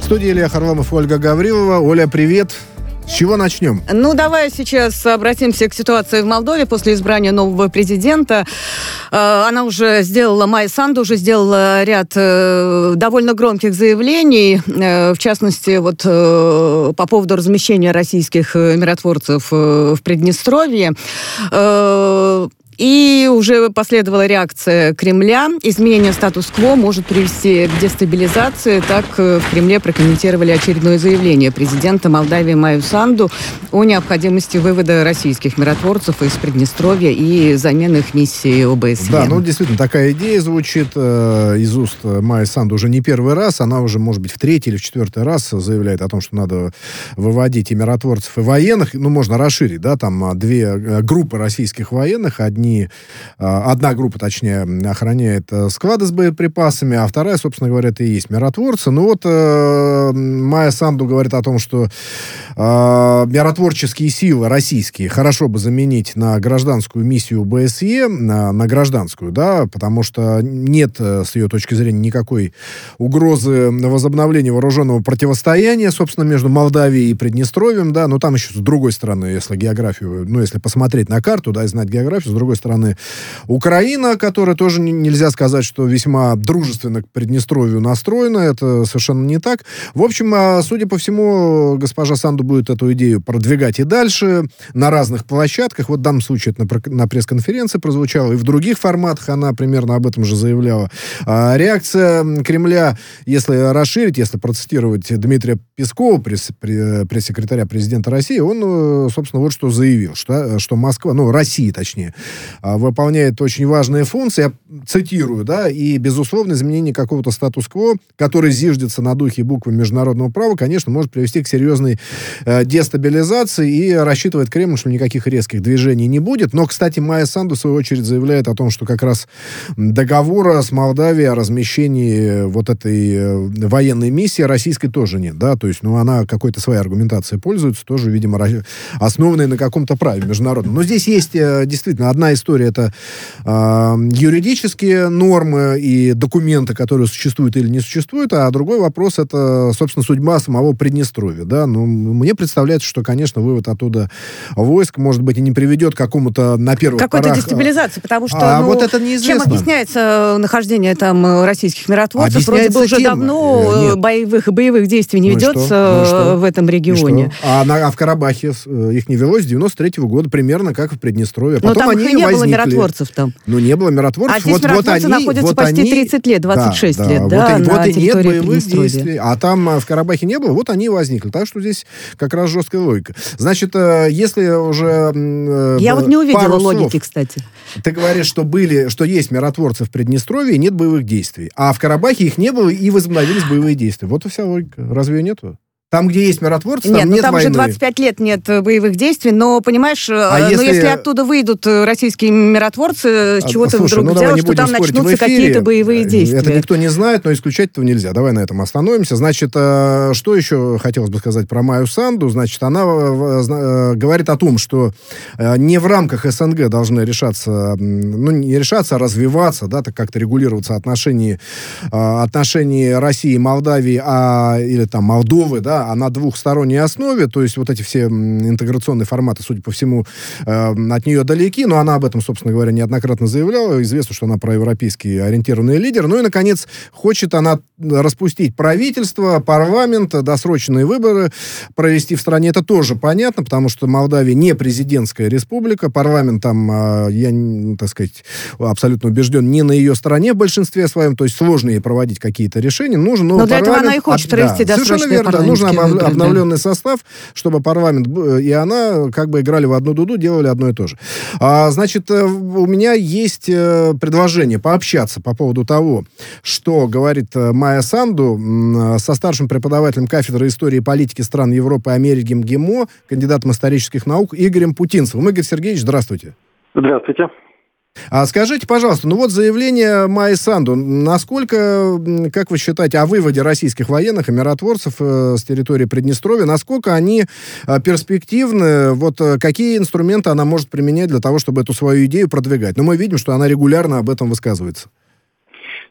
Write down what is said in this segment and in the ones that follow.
студии Илья Харламов, Ольга Гаврилова. Оля, привет. С чего начнем? Ну, давай сейчас обратимся к ситуации в Молдове после избрания нового президента. Она уже сделала, Майя Санду уже сделала ряд довольно громких заявлений, в частности, вот по поводу размещения российских миротворцев в Приднестровье. И уже последовала реакция Кремля. Изменение статус-кво может привести к дестабилизации. Так в Кремле прокомментировали очередное заявление президента Молдавии Майю Санду о необходимости вывода российских миротворцев из Приднестровья и замены их миссии ОБСЕ. Да, ну действительно, такая идея звучит из уст Майи Санду уже не первый раз. Она уже, может быть, в третий или в четвертый раз заявляет о том, что надо выводить и миротворцев, и военных. Ну, можно расширить, да, там две группы российских военных. Одна группа, точнее, охраняет склады с боеприпасами, а вторая, собственно говоря, это и есть миротворцы. Ну вот Майя Санду говорит о том, что миротворческие силы российские хорошо бы заменить на гражданскую миссию ОБСЕ, на гражданскую, да, потому что нет, с ее точки зрения, никакой угрозы возобновления вооруженного противостояния, собственно, между Молдавией и Приднестровьем, да, но там еще с другой стороны, если географию, ну, если посмотреть на карту, да, и знать географию, с другой стороны, Украина, которая тоже нельзя сказать, что весьма дружественно к Приднестровью настроена, это совершенно не так. В общем, судя по всему, госпожа Санду будет эту идею продвигать и дальше на разных площадках. Вот в данном случае это на пресс-конференции прозвучало, и в других форматах она примерно об этом же заявляла. Реакция Кремля, если расширить, если процитировать Дмитрия Пескова, пресс-секретаря президента России, он, собственно, вот что заявил, что Москва, ну, Россия, точнее, выполняет очень важные функции, я цитирую, да, и, безусловно, изменение какого-то статус-кво, который зиждется на духе и букве международного права, конечно, может привести к серьезной дестабилизации, и рассчитывает Кремль, что никаких резких движений не будет. Но, кстати, Майя Санду, в свою очередь, заявляет о том, что как раз договора с Молдавией о размещении вот этой военной миссии российской тоже нет, да, то есть, ну, она какой-то своей аргументацией пользуется, тоже, видимо, основанной на каком-то праве международном. Но здесь есть действительно одна история, это юридические нормы и документы, которые существуют или не существуют, а другой вопрос, это, собственно, судьба самого Приднестровья, да, ну, мне представляется, что, конечно, вывод оттуда войск, может быть, и не приведет к какому-то, на первых порах... Какой-то дестабилизации, потому что, вот это неизвестно. Чем объясняется нахождение там российских миротворцев? Вроде бы уже давно боевых действий не ведется в этом регионе. А в Карабахе их не велось с 93-го года, примерно как в Приднестровье. Но там их и не было миротворцев там. Ну, не было миротворцев. А здесь миротворцы находятся почти 30 лет, 26 лет, да, на территории Приднестровья. А там в Карабахе не было, вот они и возникли. Так что здесь как раз жесткая логика. Значит, если уже... Я вот не увидела логики, кстати. Ты говоришь, что есть миротворцы в Приднестровье и нет боевых действий. А в Карабахе их не было и возобновились боевые действия. Вот и вся логика. Разве ее нету? Там, где есть миротворцы, там нет там войны. Уже 25 лет нет боевых действий, но, понимаешь, если оттуда выйдут российские миротворцы, с чего ты вдруг взял, что там начнутся какие-то боевые действия? Это никто не знает, но исключать этого нельзя. Давай на этом остановимся. Значит, что еще хотелось бы сказать про Майю Санду? Значит, она говорит о том, что не в рамках СНГ должны решаться, ну, не решаться, а развиваться, да, так как-то регулироваться отношения России и Молдавии, или там Молдовы, да, а на двухсторонней основе, то есть вот эти все интеграционные форматы, судя по всему, от нее далеки, но она об этом, собственно говоря, неоднократно заявляла. Известно, что она проевропейский ориентированный лидер. Ну и, наконец, хочет она распустить правительство, парламент, досрочные выборы провести в стране. Это тоже понятно, потому что Молдавия не президентская республика, парламент там, я, так сказать, абсолютно убежден, не на ее стороне в большинстве своем, то есть сложно ей проводить какие-то решения. Нужен новый парламент. Но для этого она и хочет провести досрочные парламентские нужен обновленный состав, чтобы парламент и она как бы играли в одну дуду, делали одно и то же. Значит, у меня есть предложение пообщаться по поводу того, что говорит Майя Санду со старшим преподавателем кафедры истории и политики стран Европы и Америки МГИМО, кандидатом исторических наук Игорем Путинцевым. Игорь Сергеевич, здравствуйте. Здравствуйте. Скажите, пожалуйста, ну вот заявление Майи Санду, насколько, как вы считаете, о выводе российских военных и миротворцев с территории Приднестровья, насколько они перспективны, вот какие инструменты она может применять для того, чтобы эту свою идею продвигать? Но мы видим, что она регулярно об этом высказывается.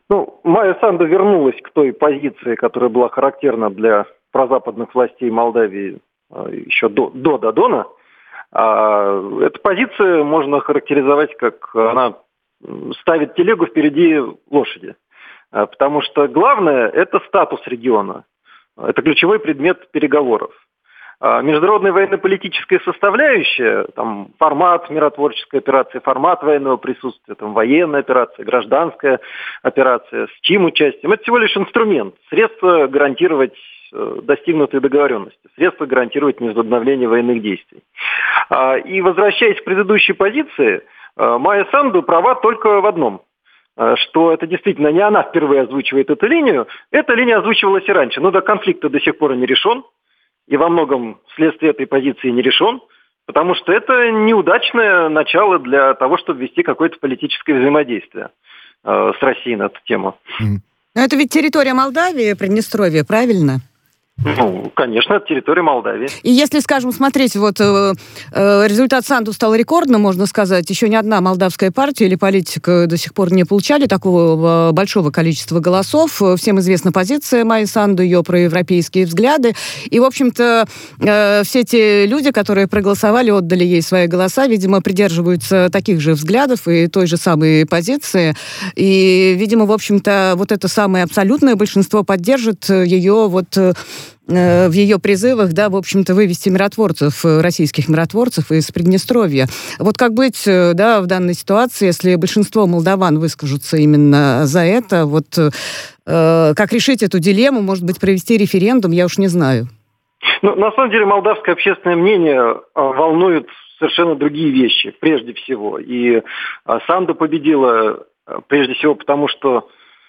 Майя Санду вернулась к той позиции, которая была характерна для прозападных властей Молдавии еще до Додона. Эту позицию можно характеризовать как она ставит телегу впереди лошади. Потому что главное – это статус региона. Это ключевой предмет переговоров. Международная военно-политическая составляющая, там, формат миротворческой операции, формат военного присутствия, там, военная операция, гражданская операция, с чьим участием, это всего лишь инструмент, средство гарантировать достигнутые договоренности, средство гарантировать невозобновление военных действий. И возвращаясь к предыдущей позиции, Майя Санду права только в одном, что это действительно не она впервые озвучивает эту линию, эта линия озвучивалась и раньше, но до конфликта до сих пор не решен. И во многом вследствие этой позиции не решен, потому что это неудачное начало для того, чтобы вести какое-то политическое взаимодействие с Россией на эту тему. Но это ведь территория Молдавии, Приднестровье, правильно? Конечно, это территория Молдавии. И если, скажем, смотреть, результат Санду стал рекордным, можно сказать, еще ни одна молдавская партия или политик до сих пор не получали такого большого количества голосов. Всем известна позиция Майи Санду, ее проевропейские взгляды. И, в общем-то, все те люди, которые проголосовали, отдали ей свои голоса, видимо, придерживаются таких же взглядов и той же самой позиции. И, видимо, в общем-то, это самое абсолютное большинство поддержит ее в ее призывах, в общем-то, вывести российских миротворцев из Приднестровья. Как быть, в данной ситуации, если большинство молдаван выскажутся именно за это, как решить эту дилемму, может быть, провести референдум, я уж не знаю. На самом деле, молдавское общественное мнение волнует совершенно другие вещи, прежде всего. И Санду победила, прежде всего, потому что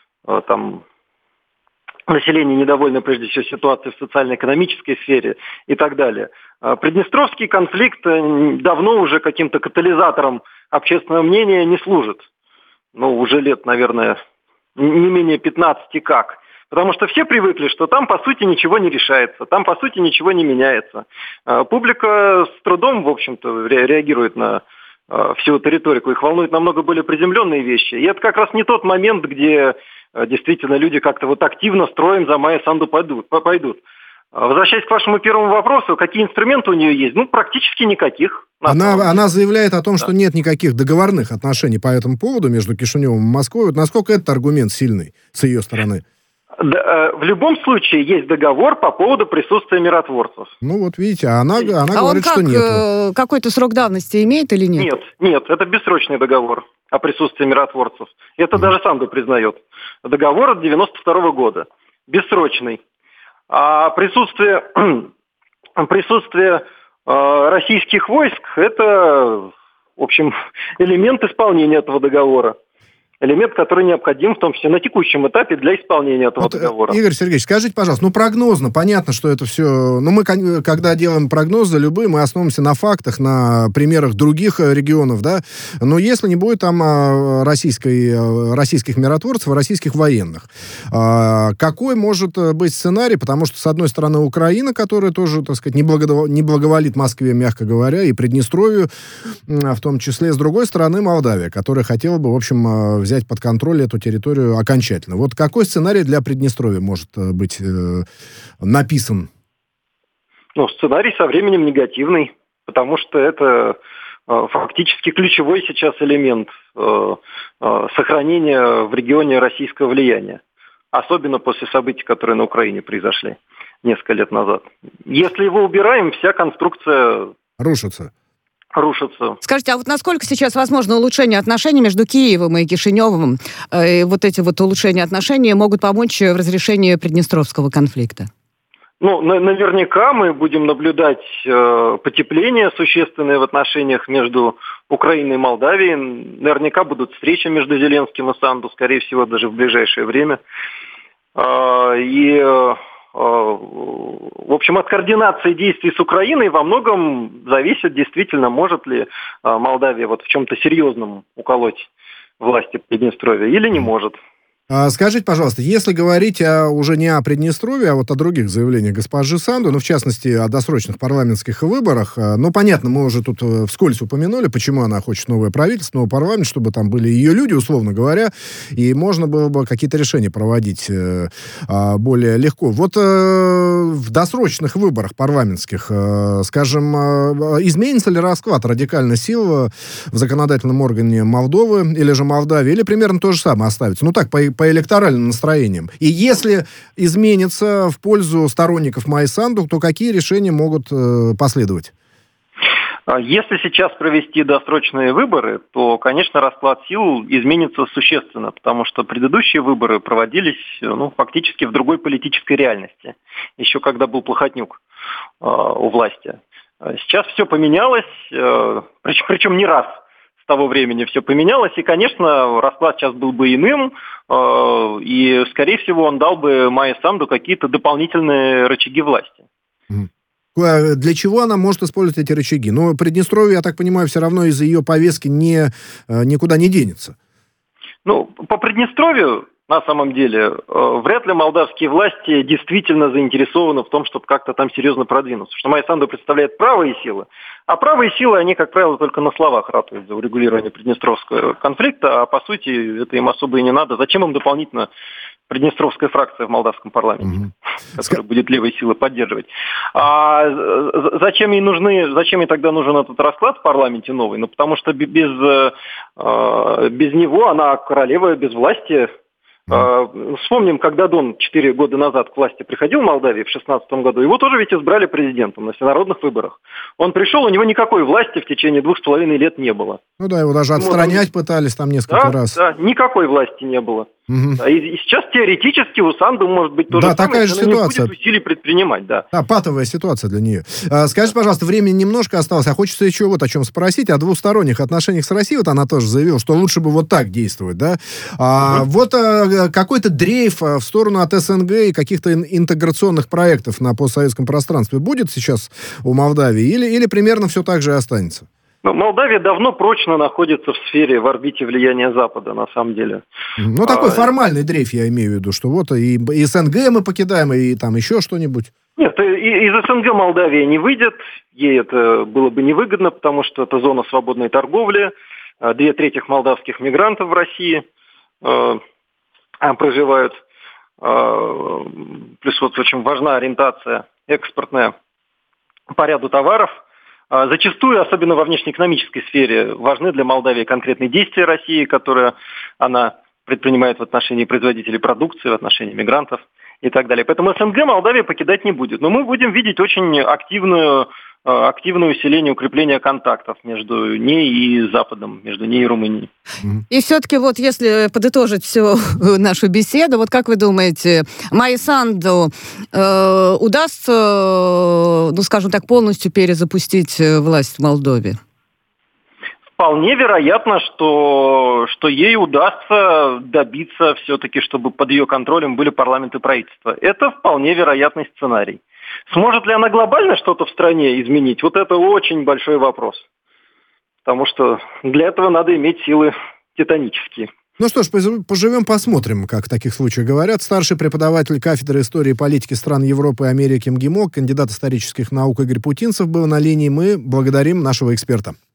население недовольно, прежде всего, ситуацией в социально-экономической сфере и так далее. Приднестровский конфликт давно уже каким-то катализатором общественного мнения не служит. Уже лет, наверное, не менее 15 как. Потому что все привыкли, что там, по сути, ничего не решается, там, по сути, ничего не меняется. Публика с трудом, в общем-то, реагирует на всю эту риторику. Их волнуют намного более приземленные вещи. И это как раз не тот момент, где действительно люди как-то активно строем за Майю Санду пойдут. Возвращаясь к вашему первому вопросу, какие инструменты у нее есть? Практически никаких. Она заявляет о том, что нет никаких договорных отношений по этому поводу между Кишиневым и Москвой. Насколько этот аргумент сильный с ее стороны? В любом случае есть договор по поводу присутствия миротворцев. Видите, она говорит, что нет. Какой-то срок давности имеет или нет? Нет, это бессрочный договор о присутствии миротворцев. Это даже Санду признает. Договор от 92 года. Бессрочный. А присутствие российских войск – это, в общем, элемент исполнения этого договора. Элемент, который необходим, в том числе на текущем этапе, для исполнения этого договора. Игорь Сергеевич, скажите, пожалуйста, прогнозно, понятно, что это все... Мы, когда делаем прогнозы любые, мы основываемся на фактах, на примерах других регионов, но если не будет там российских миротворцев, российских военных, какой может быть сценарий? Потому что, с одной стороны, Украина, которая тоже, так сказать, не благоволит Москве, мягко говоря, и Приднестровью, в том числе, с другой стороны, Молдавия, которая хотела бы, в общем, взять под контроль эту территорию окончательно. Какой сценарий для Приднестровья может быть написан? Сценарий со временем негативный, потому что это фактически ключевой сейчас элемент сохранения в регионе российского влияния. Особенно после событий, которые на Украине произошли несколько лет назад. Если его убираем, вся конструкция рушится. Скажите, а насколько сейчас возможно улучшение отношений между Киевом и Кишиневым? И эти улучшения отношений могут помочь в разрешении Приднестровского конфликта? Наверняка мы будем наблюдать потепление существенное в отношениях между Украиной и Молдавией. Наверняка будут встречи между Зеленским и Санду, скорее всего, даже в ближайшее время. В общем, от координации действий с Украиной во многом зависит действительно, может ли Молдавия в чем-то серьезном уколоть власти Приднестровья или не может. Скажите, пожалуйста, если говорить уже не о Приднестровье, а вот о других заявлениях госпожи Санду, ну, в частности, о досрочных парламентских выборах, ну, понятно, мы уже тут вскользь упомянули, почему она хочет новое правительство, новый парламент, чтобы там были ее люди, условно говоря, и можно было бы какие-то решения проводить более легко. Вот в досрочных выборах парламентских, скажем, изменится ли расклад радикальных сил в законодательном органе Молдовы или же Молдавии, или примерно то же самое оставится? Ну, так, по электоральным настроениям. И если изменится в пользу сторонников Майи Санду, то какие решения могут последовать? Если сейчас провести досрочные выборы, то, конечно, расклад сил изменится существенно, потому что предыдущие выборы проводились фактически в другой политической реальности, еще когда был Плохотнюк у власти. Сейчас все поменялось, причем не раз. С того времени все поменялось, и, конечно, расклад сейчас был бы иным, и, скорее всего, он дал бы Майе Санду какие-то дополнительные рычаги власти. Для чего она может использовать эти рычаги? Но Приднестровье, я так понимаю, все равно из-за ее повестки никуда не денется. По Приднестровью, на самом деле, вряд ли молдавские власти действительно заинтересованы в том, чтобы как-то там серьезно продвинуться. Потому что Майя Санду представляет правые силы, а правые силы, они, как правило, только на словах ратуют за урегулирование приднестровского конфликта, а по сути это им особо и не надо. Зачем им дополнительно приднестровская фракция в молдавском парламенте, которая будет левые силы поддерживать? А зачем ей тогда нужен этот расклад в парламенте новый? Потому что без него она королева без власти. Вспомним, когда Дон 4 года назад к власти приходил в Молдавии в 2016 году, его тоже ведь избрали президентом на всенародных выборах. Он пришел, у него никакой власти в течение 2,5 лет не было. Ну да, его даже отстранять пытались там несколько раз. Да, никакой власти не было. И сейчас теоретически у Санду может быть то же самое, такая же она ситуация. не будет усилий предпринимать, да. Патовая ситуация для нее. Скажите, пожалуйста, времени немножко осталось, а хочется еще вот о чем спросить, о двусторонних отношениях с Россией. Вот она тоже заявила, что лучше бы вот так действовать, да? Вот какой-то дрейф в сторону от СНГ и каких-то интеграционных проектов на постсоветском пространстве будет сейчас у Молдавии или примерно все так же и останется? Молдавия давно прочно находится в сфере, в орбите влияния Запада, на самом деле. Такой формальный дрейф, я имею в виду, что вот и СНГ мы покидаем, и там еще что-нибудь. Нет, из СНГ Молдавия не выйдет, ей это было бы невыгодно, потому что это зона свободной торговли, 2/3 молдавских мигрантов в России проживают, плюс вот очень важна ориентация экспортная по ряду товаров. Зачастую, особенно во внешнеэкономической сфере, важны для Молдавии конкретные действия России, которые она предпринимает в отношении производителей продукции, в отношении мигрантов и так далее. Поэтому СНГ Молдавия покидать не будет. Но мы будем видеть очень активное усиление, укрепление контактов между ней и Западом, между ней и Румынией. И все-таки вот если подытожить всю нашу беседу, вот как вы думаете, Майе Санду удастся, скажем так, полностью перезапустить власть в Молдове? Вполне вероятно, что ей удастся добиться все-таки, чтобы под ее контролем были парламент и правительство. Это вполне вероятный сценарий. Сможет ли она глобально что-то в стране изменить? Вот это очень большой вопрос. Потому что для этого надо иметь силы титанические. Ну что ж, поживем, посмотрим, как в таких случаях говорят. Старший преподаватель кафедры истории и политики стран Европы и Америки МГИМО, кандидат исторических наук Игорь Путинцев был на линии. Мы благодарим нашего эксперта.